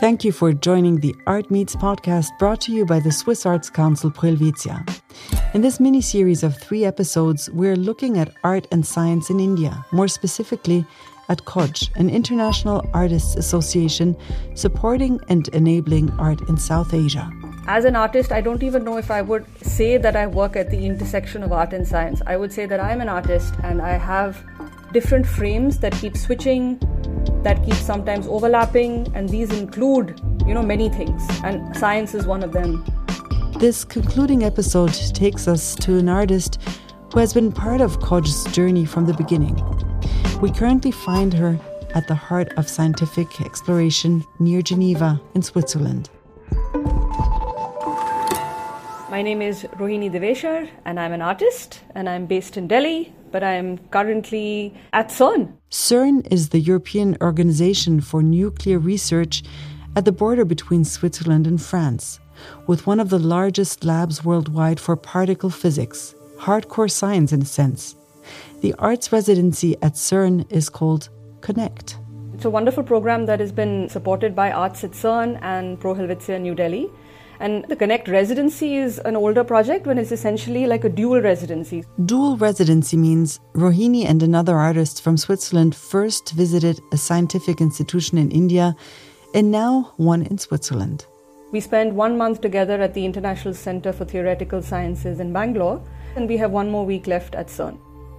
Thank you for joining the Art Meets podcast brought to you by the Swiss Arts Council Pro Helvetia. In this mini-series of 3 episodes, we're looking at art and science in India, more specifically at COJ, an international artists association supporting and enabling art in South Asia. As an artist, I don't even know if I would say that I work at the intersection of art and science. I would say that I'm an artist and I have different frames that keep switching, that keep sometimes overlapping, and these include, many things, and science is one of them. This concluding episode takes us to an artist who has been part of COJ's journey from the beginning. We currently find her at the heart of scientific exploration near Geneva in Switzerland. My name is Rohini Deveshar and I'm an artist and I'm based in Delhi, but I'm currently at CERN. CERN is the European Organization for Nuclear Research at the border between Switzerland and France, with one of the largest labs worldwide for particle physics, hardcore science in a sense. The arts residency at CERN is called Connect. It's a wonderful program that has been supported by Arts at CERN and Pro Helvetia New Delhi. And the Connect residency is an older project when it's essentially like a dual residency. Dual residency means Rohini and another artist from Switzerland first visited a scientific institution in India and now one in Switzerland. We spent 1 month together at the International Center for Theoretical Sciences in Bangalore, and we have 1 more week left at CERN.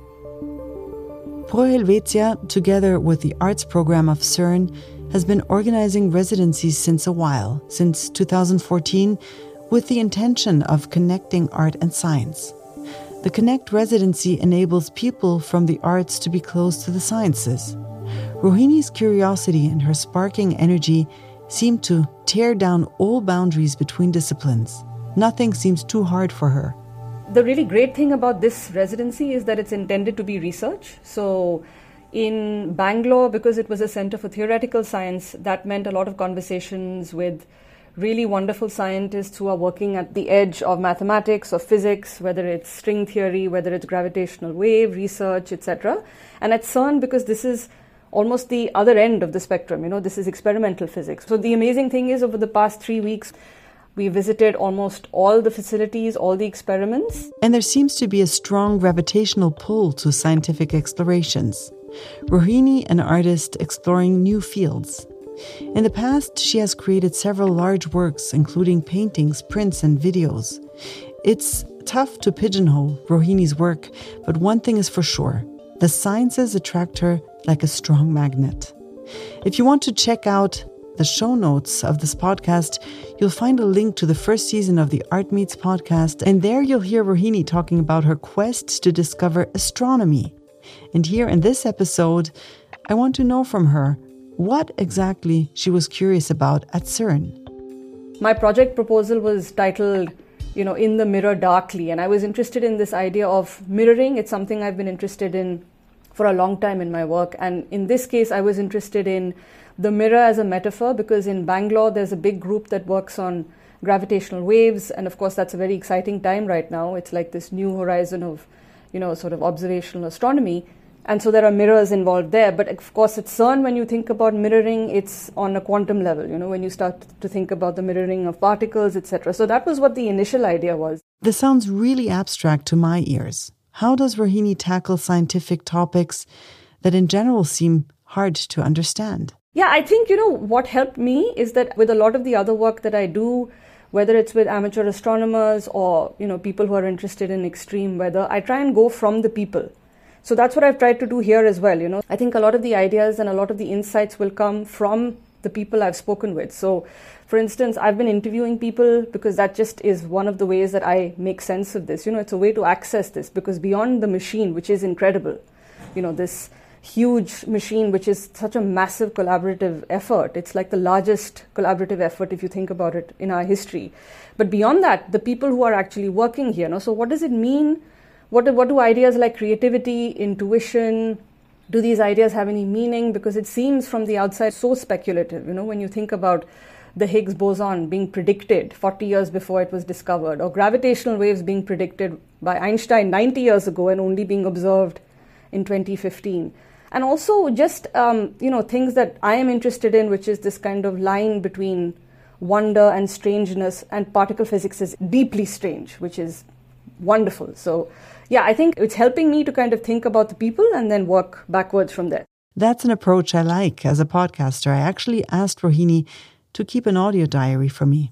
Pro Helvetia, together with the arts program of CERN, has been organizing residencies since a while, since 2014, with the intention of connecting art and science. The Connect residency enables people from the arts to be close to the sciences. Rohini's curiosity and her sparking energy seem to tear down all boundaries between disciplines. Nothing seems too hard for her. The really great thing about this residency is that it's intended to be research. So in Bangalore, because it was a center for theoretical science, that meant a lot of conversations with really wonderful scientists who are working at the edge of mathematics or physics, whether it's string theory, whether it's gravitational wave research, etc. And at CERN, because this is almost the other end of the spectrum, this is experimental physics. So the amazing thing is, over the past 3 weeks, we visited almost all the facilities, all the experiments. And there seems to be a strong gravitational pull to scientific explorations. Rohini, an artist exploring new fields. In the past, she has created several large works, including paintings, prints, and videos. It's tough to pigeonhole Rohini's work, but one thing is for sure: the sciences attract her like a strong magnet. If you want to check out the show notes of this podcast, you'll find a link to the first season of the Art Meets podcast, and there you'll hear Rohini talking about her quest to discover astronomy. And here in this episode, I want to know from her what exactly she was curious about at CERN. My project proposal was titled, In the Mirror Darkly, and I was interested in this idea of mirroring. It's something I've been interested in for a long time in my work, and in this case, I was interested in the mirror as a metaphor, because in Bangalore, there's a big group that works on gravitational waves, and of course, that's a very exciting time right now. It's like this new horizon of sort of observational astronomy. And so there are mirrors involved there. But of course, at CERN, when you think about mirroring, it's on a quantum level, when you start to think about the mirroring of particles, etc. So that was what the initial idea was. This sounds really abstract to my ears. How does Rohini tackle scientific topics that in general seem hard to understand? Yeah, I think, what helped me is that with a lot of the other work that I do, whether it's with amateur astronomers or, people who are interested in extreme weather, I try and go from the people. So that's what I've tried to do here as well. I think a lot of the ideas and a lot of the insights will come from the people I've spoken with. So, for instance, I've been interviewing people because that just is one of the ways that I make sense of this. It's a way to access this, because beyond the machine, which is incredible, this huge machine, which is such a massive collaborative effort. It's like the largest collaborative effort, if you think about it, in our history. But beyond that, the people who are actually working here. So what does it mean? What do ideas like creativity, intuition, do these ideas have any meaning? Because it seems from the outside so speculative. When you think about the Higgs boson being predicted 40 years before it was discovered, or gravitational waves being predicted by Einstein 90 years ago and only being observed in 2015. And also just, things that I am interested in, which is this kind of line between wonder and strangeness, and particle physics is deeply strange, which is wonderful. So, yeah, I think it's helping me to kind of think about the people and then work backwards from there. That's an approach I like. As a podcaster, I actually asked Rohini to keep an audio diary for me.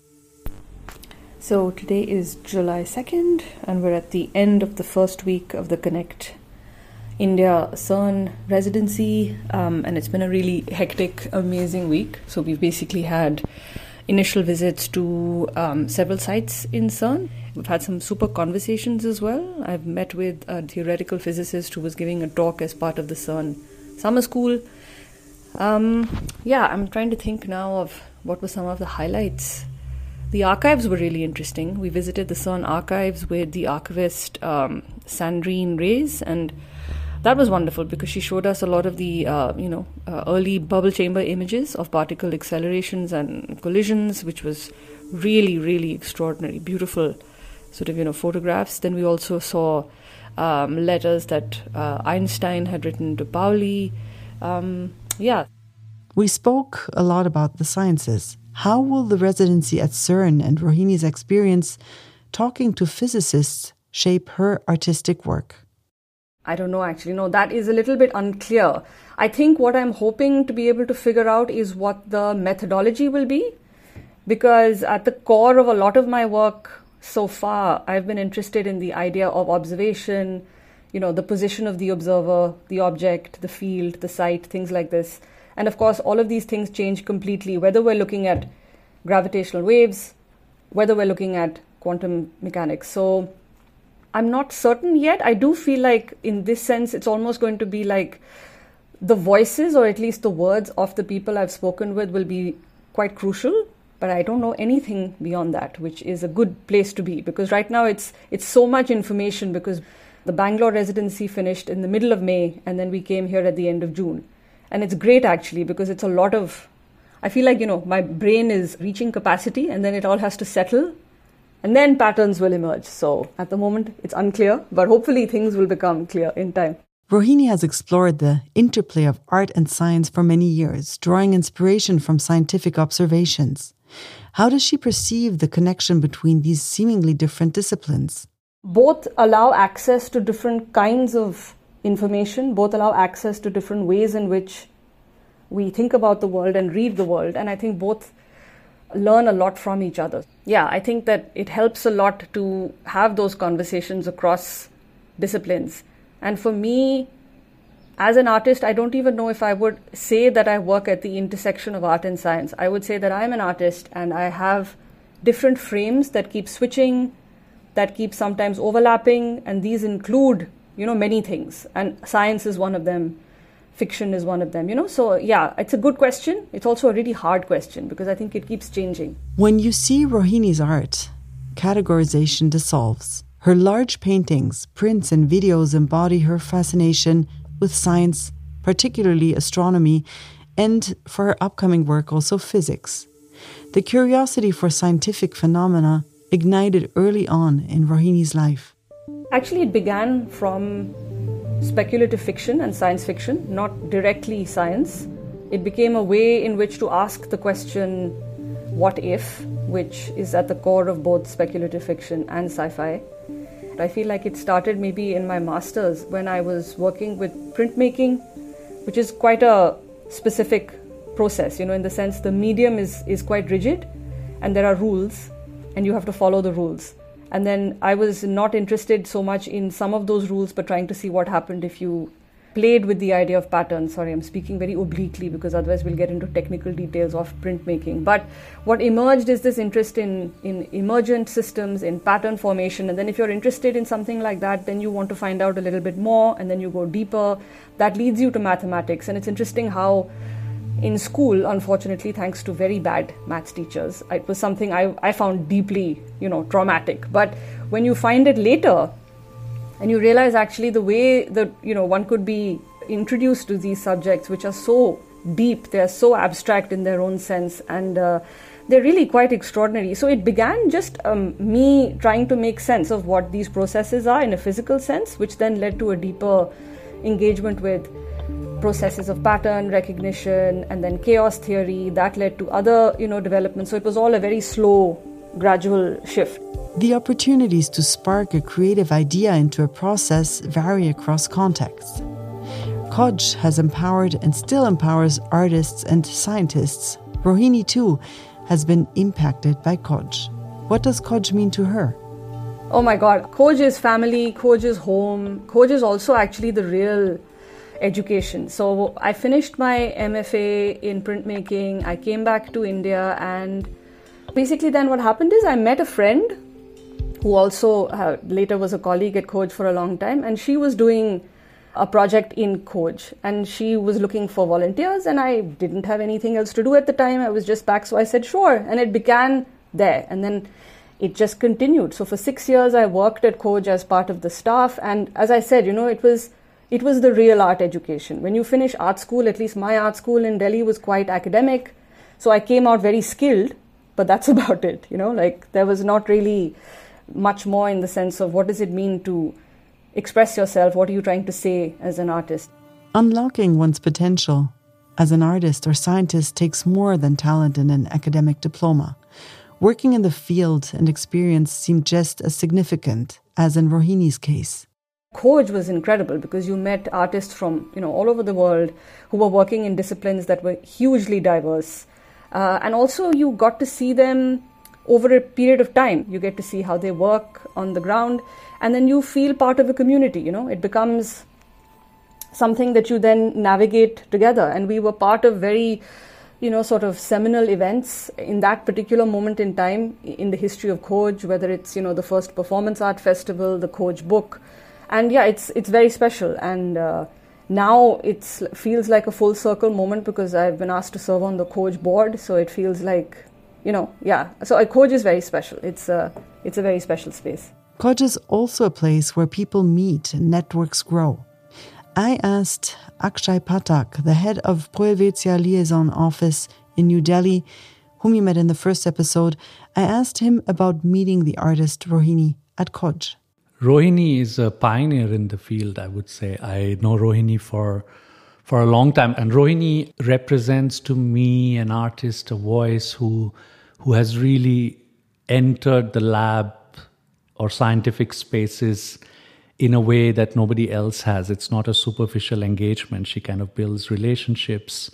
So today is July 2nd, and we're at the end of the first week of the Connect India CERN residency, and it's been a really hectic, amazing week. So we've basically had initial visits to several sites in CERN. We've had some super conversations as well. I've met with a theoretical physicist who was giving a talk as part of the CERN summer school. I'm trying to think now of what were some of the highlights. The archives were really interesting. We visited the CERN archives with the archivist Sandrine Reyes, and that was wonderful because she showed us a lot of the early bubble chamber images of particle accelerations and collisions, which was really, really extraordinary, beautiful sort of photographs. Then we also saw letters that Einstein had written to Pauli. We spoke a lot about the sciences. How will the residency at CERN and Rohini's experience talking to physicists shape her artistic work? I don't know, actually. No, that is a little bit unclear. I think what I'm hoping to be able to figure out is what the methodology will be, because at the core of a lot of my work so far, I've been interested in the idea of observation, the position of the observer, the object, the field, the site, things like this. And of course, all of these things change completely, whether we're looking at gravitational waves, whether we're looking at quantum mechanics. So I'm not certain yet. I do feel like in this sense, it's almost going to be like the voices, or at least the words of the people I've spoken with, will be quite crucial. But I don't know anything beyond that, which is a good place to be, because right now it's so much information, because the Bangalore residency finished in the middle of May, and then we came here at the end of June. And it's great, actually, because it's a lot of, I feel like, my brain is reaching capacity, and then it all has to settle, and then patterns will emerge. So at the moment, it's unclear, but hopefully things will become clear in time. Rohini has explored the interplay of art and science for many years, drawing inspiration from scientific observations. How does she perceive the connection between these seemingly different disciplines? Both allow access to different kinds of information, both allow access to different ways in which we think about the world and read the world. And I think both learn a lot from each other. Yeah, I think that it helps a lot to have those conversations across disciplines. And for me, as an artist, I don't even know if I would say that I work at the intersection of art and science. I would say that I'm an artist and I have different frames that keep switching, that keep sometimes overlapping, and these include many things, and science is one of them, fiction is one of them, So yeah, it's a good question. It's also a really hard question because I think it keeps changing. When you see Rohini's art, categorization dissolves. Her large paintings, prints and videos embody her fascination with science, particularly astronomy, and for her upcoming work also physics. The curiosity for scientific phenomena ignited early on in Rohini's life. Actually, it began from speculative fiction and science fiction, not directly science. It became a way in which to ask the question, what if, which is at the core of both speculative fiction and sci-fi. I feel like it started maybe in my master's when I was working with printmaking, which is quite a specific process, in the sense the medium is quite rigid and there are rules and you have to follow the rules. And then I was not interested so much in some of those rules, but trying to see what happened if you played with the idea of patterns. Sorry, I'm speaking very obliquely because otherwise we'll get into technical details of printmaking. But what emerged is this interest in emergent systems, in pattern formation. And then if you're interested in something like that, then you want to find out a little bit more, and then you go deeper. That leads you to mathematics. And it's interesting how in school, unfortunately, thanks to very bad maths teachers, it was something I found deeply, traumatic. But when you find it later, and you realize actually the way that, one could be introduced to these subjects, which are so deep, they're so abstract in their own sense, and they're really quite extraordinary. So it began just me trying to make sense of what these processes are in a physical sense, which then led to a deeper engagement with processes of pattern recognition, and then chaos theory. That led to other, developments. So it was all a very slow, gradual shift. The opportunities to spark a creative idea into a process vary across contexts. Koj has empowered and still empowers artists and scientists. Rohini, too, has been impacted by Koj. What does Koj mean to her? Oh my God, Koj is family, Koj is home. Koj is also actually the real education. So I finished my MFA in printmaking. I came back to India, and basically then what happened is I met a friend who also later was a colleague at Koj for a long time, and she was doing a project in Koj, and she was looking for volunteers, and I didn't have anything else to do at the time. I was just back, so I said sure, and it began there, and then it just continued. So for 6 years I worked at Koj as part of the staff, and as I said, it was the real art education. When you finish art school, at least my art school in Delhi was quite academic, so I came out very skilled, but that's about it. There was not really much more in the sense of what does it mean to express yourself, what are you trying to say as an artist. Unlocking one's potential as an artist or scientist takes more than talent and an academic diploma. Working in the field and experience seemed just as significant as in Rohini's case. Koj was incredible because you met artists from all over the world who were working in disciplines that were hugely diverse. And also you got to see them over a period of time. You get to see how they work on the ground, and then you feel part of a community. It becomes something that you then navigate together. And we were part of very, sort of seminal events in that particular moment in time in the history of Koj, whether it's, the first performance art festival, the Koj book. And yeah, it's very special. And now it feels like a full circle moment because I've been asked to serve on the Koj board. So it feels like, So Koj is very special. It's a very special space. Koj is also a place where people meet and networks grow. I asked Akshay Pathak, the head of Pro Helvetia Liaison Office in New Delhi, whom you met in the first episode. I asked him about meeting the artist Rohini at Koj. Rohini is a pioneer in the field, I would say. I know Rohini for a long time. And Rohini represents to me an artist, a voice who has really entered the lab or scientific spaces in a way that nobody else has. It's not a superficial engagement. She kind of builds relationships.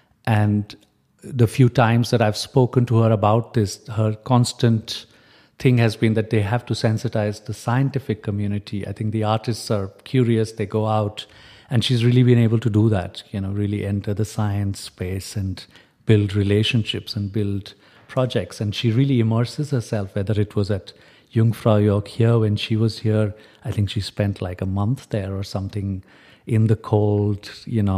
And the few times that I've spoken to her about this, her constant thing has been that they have to sensitize the scientific community. I think the artists are curious, they go out, and she's really been able to do that, really enter the science space and build relationships and build projects. And she really immerses herself, whether it was at Jungfraujoch here, when she was here, I think she spent like a month there or something in the cold,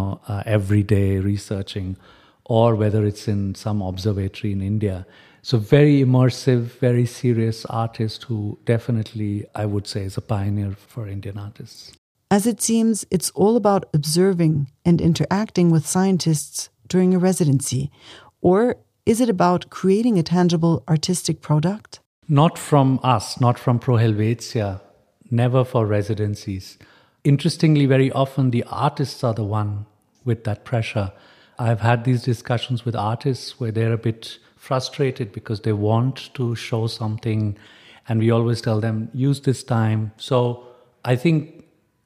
every day researching, or whether it's in some observatory in India. So very immersive, very serious artist who definitely, I would say, is a pioneer for Indian artists. As it seems, it's all about observing and interacting with scientists during a residency. Or is it about creating a tangible artistic product? Not from us, not from Pro Helvetia, never for residencies. Interestingly, very often the artists are the one with that pressure. I've had these discussions with artists where they're a bit frustrated because they want to show something, and we always tell them, use this time. So I think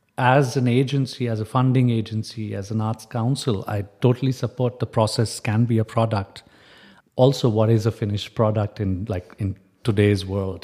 as an agency, as a funding agency, as an arts council, I totally support the process can be a product. Also, what is a finished product in today's world?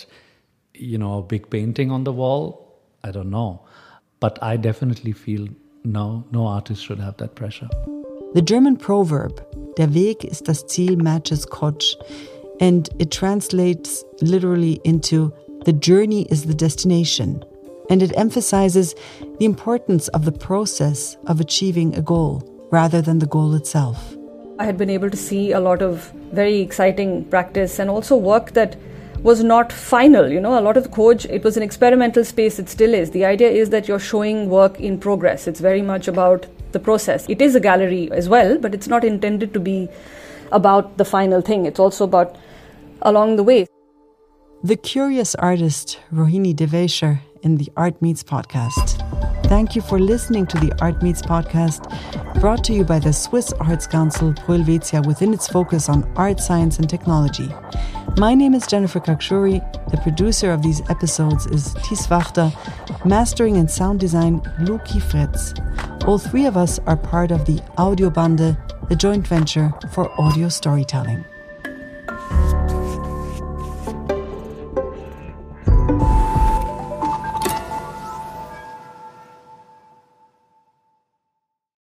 A big painting on the wall? I don't know. But I definitely feel no artist should have that pressure. The German proverb, der Weg ist das Ziel, matches Koj, and it translates literally into the journey is the destination, and it emphasizes the importance of the process of achieving a goal rather than the goal itself. I had been able to see a lot of very exciting practice and also work that was not final. A lot of Koj, it was an experimental space, it still is. The idea is that you're showing work in progress. It's very much about the process. It is a gallery as well, but it's not intended to be about the final thing. It's also about along the way. The curious artist Rohini Devesher in the Art Meets podcast. Thank you for listening to the Art Meets podcast, brought to you by the Swiss Arts Council Pro Helvetia within its focus on art, science and technology. My name is Jennifer Kakshuri. The producer of these episodes is Tis Wachter, mastering and sound design Luki Fritz. All three of us are part of the Audiobande, the joint venture for audio storytelling.